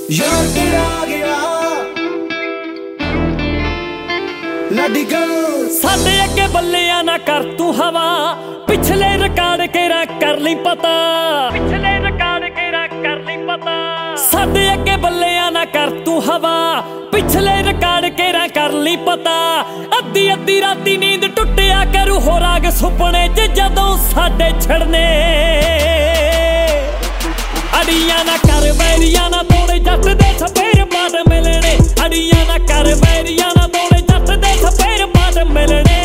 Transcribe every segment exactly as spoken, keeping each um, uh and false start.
यार तेरा गया लड़ी गो साडे अगे बल्लिया ना कर तू हवा पिछले रिकॉर्ड केरा कर ली पता पिछले रिकॉर्ड केरा कर ली पता साडे अगे बल्लिया ना कर तू हवा पिछले रिकॉर्ड केरा कर ली पता अद्धी अद्धी राती नींद टुटिया करू हो राग सुपने च जदों साडे छड़ने अड़ियां ना कर वैरियां ना तोड़े जट दे सपेर पाट मिलने अड़ियां ना कर वैरियां ना तोड़े जट दे सपेर पाट मिलने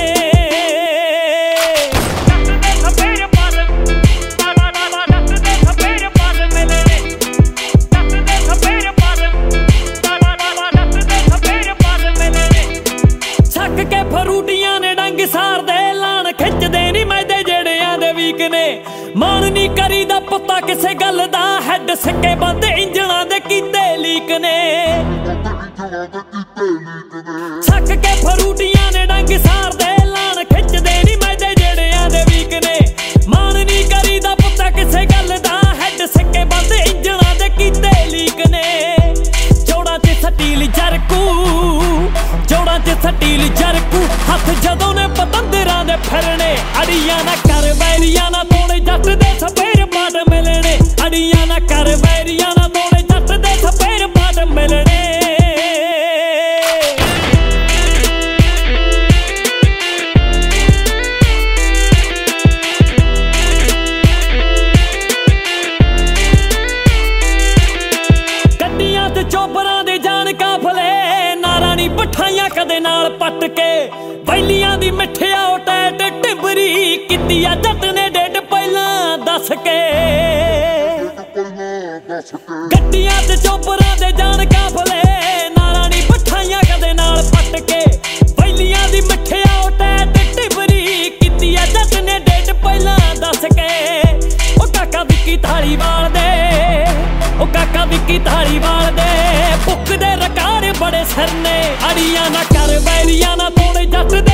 जट दे सपेर पाट ला ला ला जट दे सपेर पाट मिलने जट दे सपेर पाट ला ला ला जट दे सपेर पाट मिलने छक के फरूटियां ने डंग सार दे लान खिचदे नी मैदे जेड़ियां दे वीक ने मान नी करीदा पता किसे गल दा हैड सिक्के बंद इंजणा दे कीते लीक ने छक के फरूटियां ने डंग सार दे लान खिचदे नी मैदे जेड़ियां दे वीक ने मान नी करीदा पता किसे गल दा हैड सिक्के बंद इंजणा दे कीते लीक ने जोड़ा ते सटील जरकू जोड़ा ते सटील जरकू हथ जदों ने पतंदरां दे फिरने अड़ियां ना कर वैरियां ना तोड़े जट दे सपेर पाट मिलने अड़ियां ना कर वैरियां ना तोड़े जट दे सपेर पाट मिलने गड्डियां ते चोपरां दे जान काफले नारां नी पठाइयां कदे नाल पट के बैलियां दी मिठिया टैट टिबरी कीती आ जट ने डेड पहलां दस के गड्डियां ते चोपरां दे जान काफले नारां नी पठाइयां कदे नाल पट के बैलियां दी मिठिया टैट टिबरी कीती आ जट ने डेड पहलां दस के ओ काका विक्की धारीवाल दे ओ काका विक्की धारीवाल दे बुक दे रिकॉर्ड बड़े सिर ने अड़ियां ना कर वैरियां ना तोड़े जट